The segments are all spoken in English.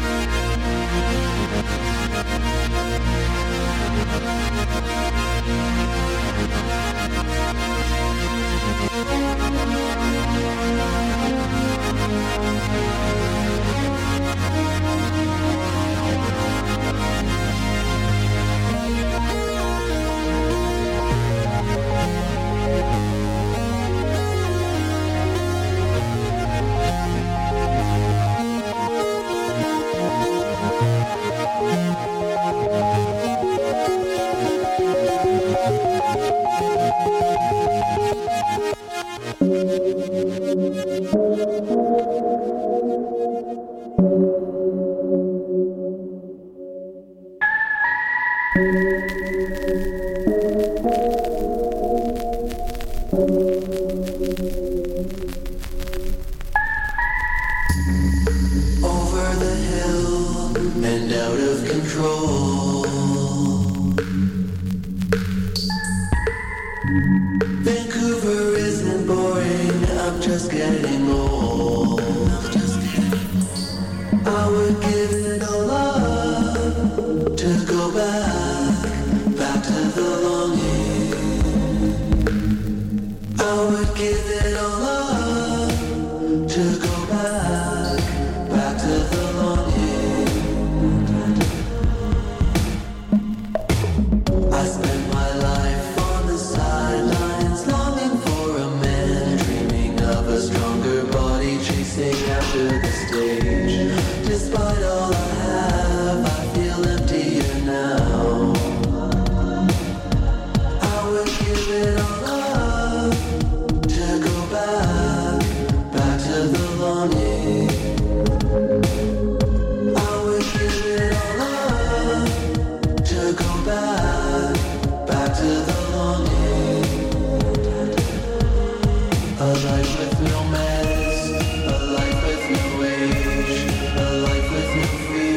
A life with no age, a life with no fear.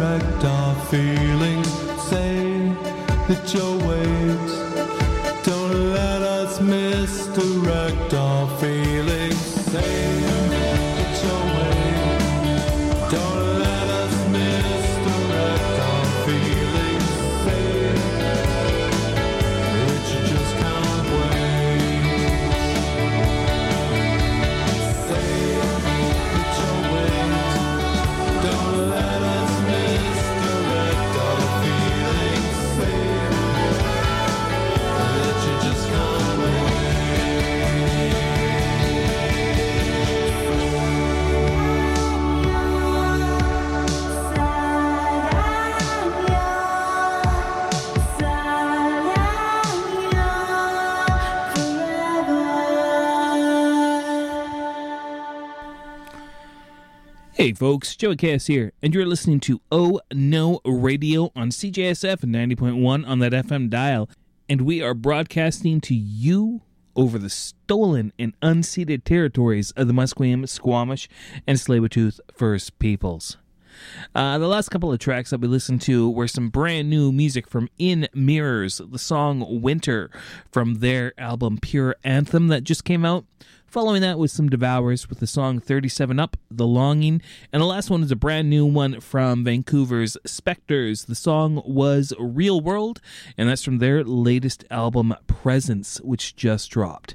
misdirect our feelings. Say that you'll wait. Don't let us misdirect our feelings. Say that you'll wait. Don't let us misdirect our feelings. Say that you just can't wait. Say that you'll wait. Don't let us misdirect our feelings. Say that you just can't wait. Hey folks, Joey Cass here, and you're listening to Oh No Radio on CJSF 90.1 on that FM dial, and we are broadcasting to you over the stolen and unceded territories of the Musqueam, Squamish, and Tsleil-Waututh First Peoples. The last couple of tracks that we listened to were some brand new music from In Mirrors, the song Winter from their album Pure Anthem that just came out. Following that was some Devourers with the song 37 Up, The Longing, and the last one is a brand new one from Vancouver's Spectres. The song was Real World, and that's from their latest album Presence, which just dropped.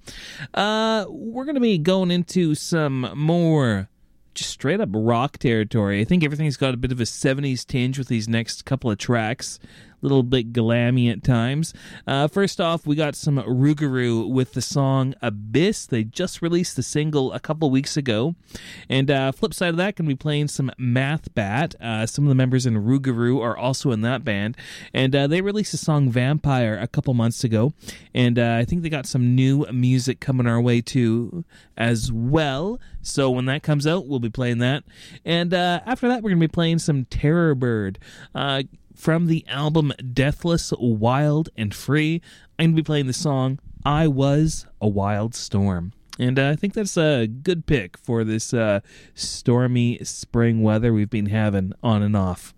We're going to be going into some more just straight up rock territory. I think everything's got a bit of a 70s tinge with these next couple of tracks. A little bit glammy at times. First off, we got some Rougarou with the song Abyss. They just released the single a couple weeks ago. And flip side of that, going to be playing some Mathbat. Some of the members in Rougarou are also in that band. And they released the song Vampire a couple months ago. And I think they got some new music coming our way too as well. So when that comes out, we'll be playing that. And after that, we're going to be playing some Terrorbird. From the album Deathless, Wild, and Free, I'm going to be playing the song I Was a Wild Storm. And I think that's a good pick for this stormy spring weather we've been having on and off.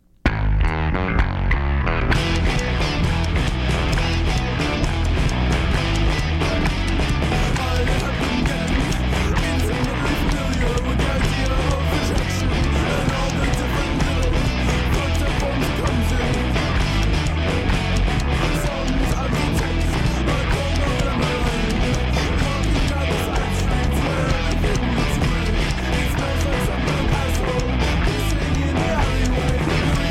It's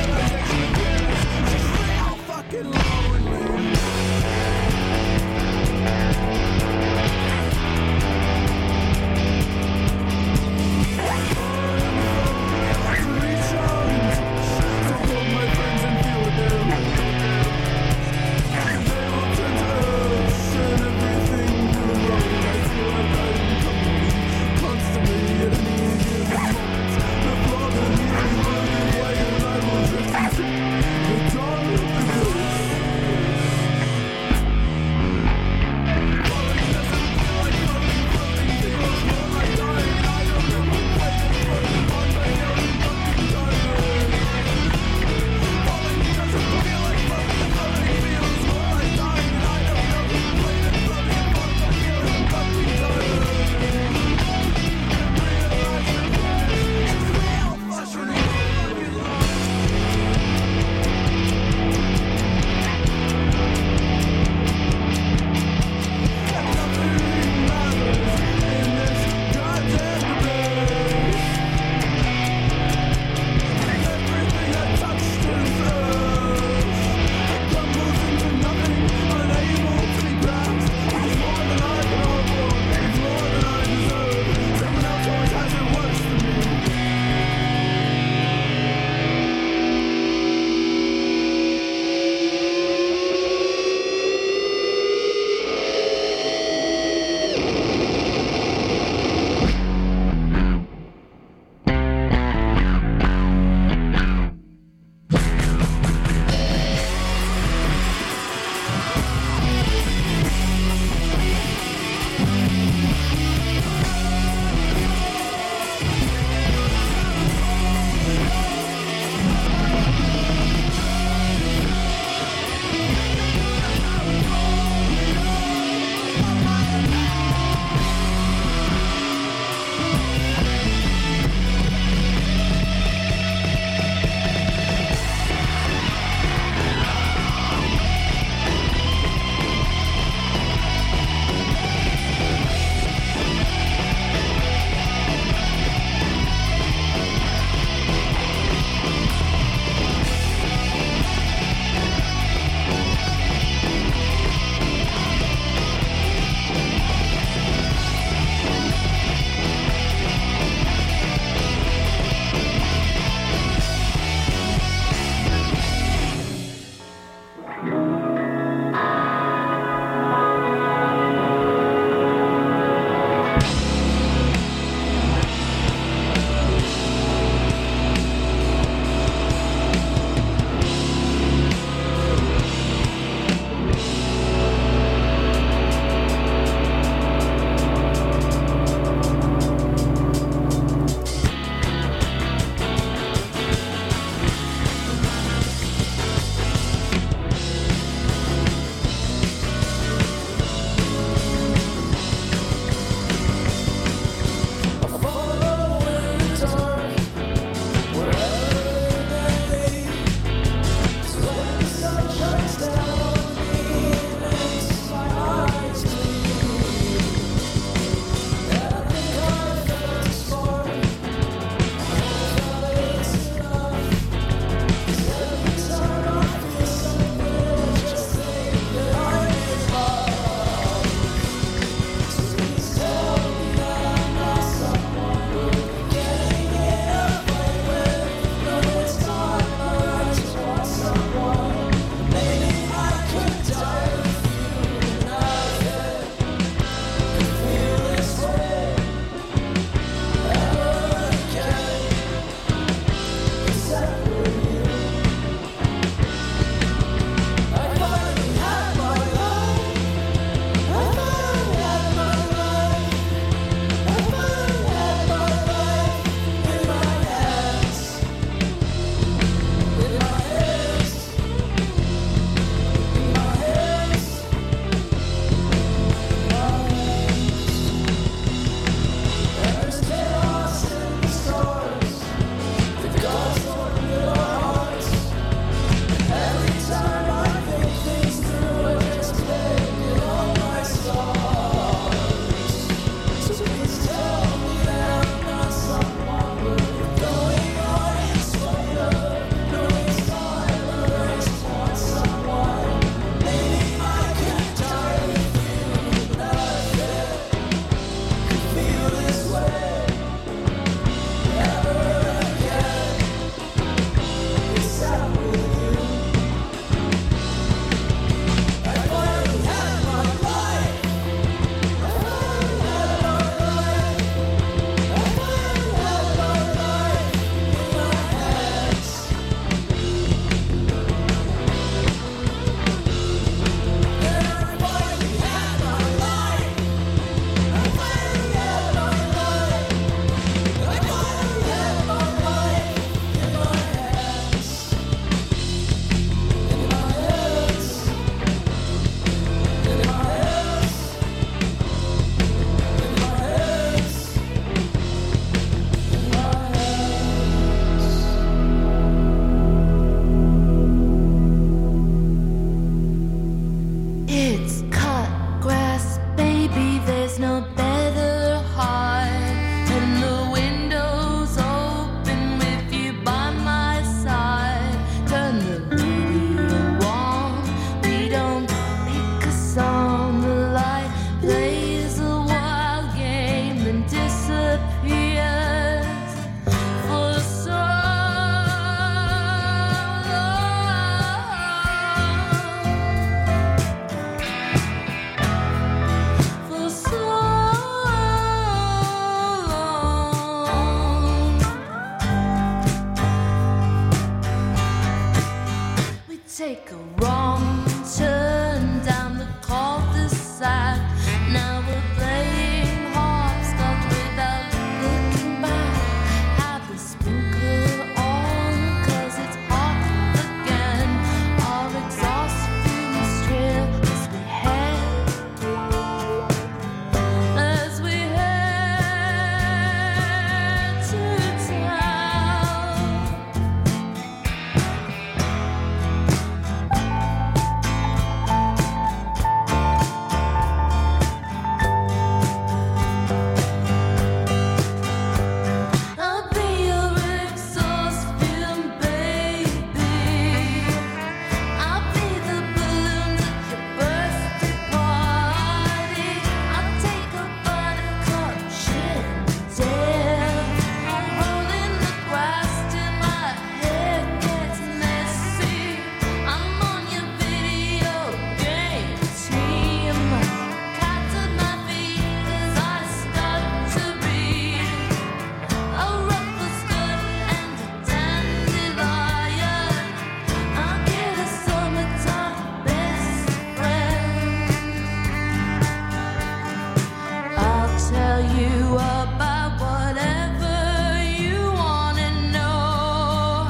you about whatever you wanna know.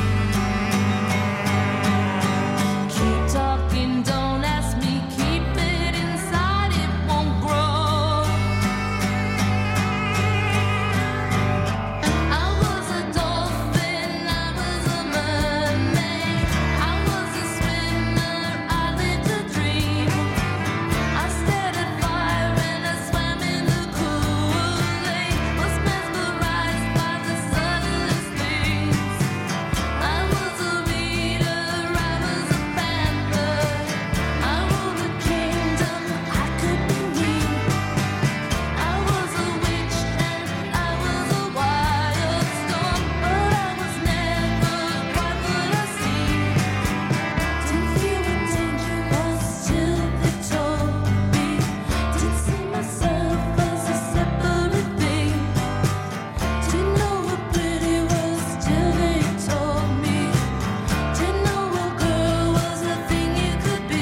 Keep talking, don't ask me, keep it inside, it won't grow. I was a dolphin, I was a mermaid, I was a swimmer, I lived a dream. I stared at fire and I swam in the Kool-Aid, was mesmerized by the subtlest things. I was a leader, I was a panther, I ruled a kingdom, I could be me. I was a witch and I was a wild storm, but I was never quite what I seemed. Didn't feel what danger was till they told me. Didn't see myself as a separate thing. Didn't know what pretty was till they told me. Didn't know a girl was a thing you could be.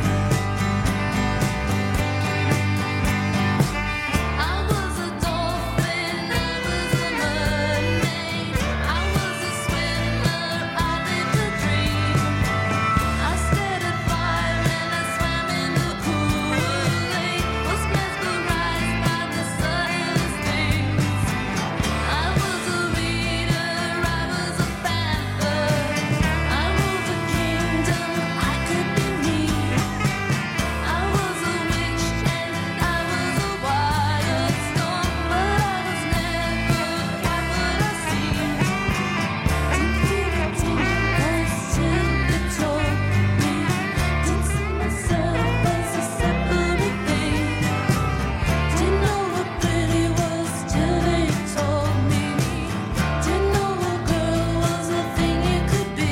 I was a dolphin, I was a mermaid, I was a swimmer, I lived a dream. I stared at fire and I swam in the Kool-Aid, was mesmerized by the subtlest things. I was a leader, I was a panther, I ruled a kingdom, I could be me. I was a witch and I was a wild storm, but I was never quite what I seemed. Didn't feel what danger was till they told me. Didn't see myself as a separate thing. Didn't know what pretty was till they told me. Didn't know a girl was a thing you could be.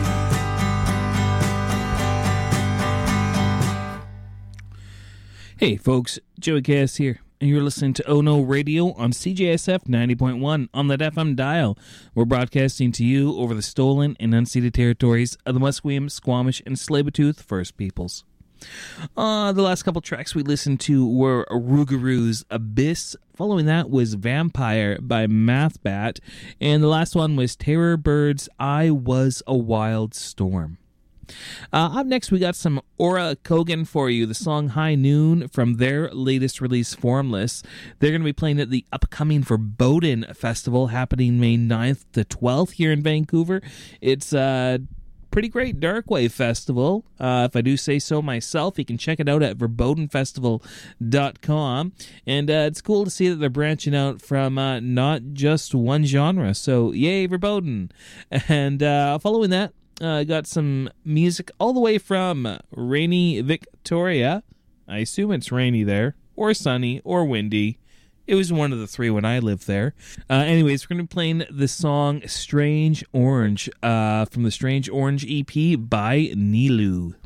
Hey folks, Joey Cass here, and you're listening to Oh No Radio on CJSF 90.1 on that FM dial. We're broadcasting to you over the stolen and unceded territories of the Musqueam, Squamish, and Tsleil-Waututh First Peoples. The last couple tracks we listened to were Rougarou's Abyss. Following that was Vampire by Mathbat, and the last one was Terror Bird's I Was a Wild Storm. Up next, we got some Aura Kogan for you, the song High Noon from their latest release, Formless. They're going to be playing at the upcoming Verboten Festival happening May 9th to 12th here in Vancouver. It's a pretty great darkwave festival, if I do say so myself. You can check it out at verbotenfestival.com. And it's cool to see that they're branching out from not just one genre. So, yay, Verboten. And following that, I got some music all the way from rainy Victoria. I assume it's rainy there, or sunny, or windy. It was one of the three when I lived there. Anyways, we're going to be playing the song Strange Orange from the Strange Orange EP by Nilu.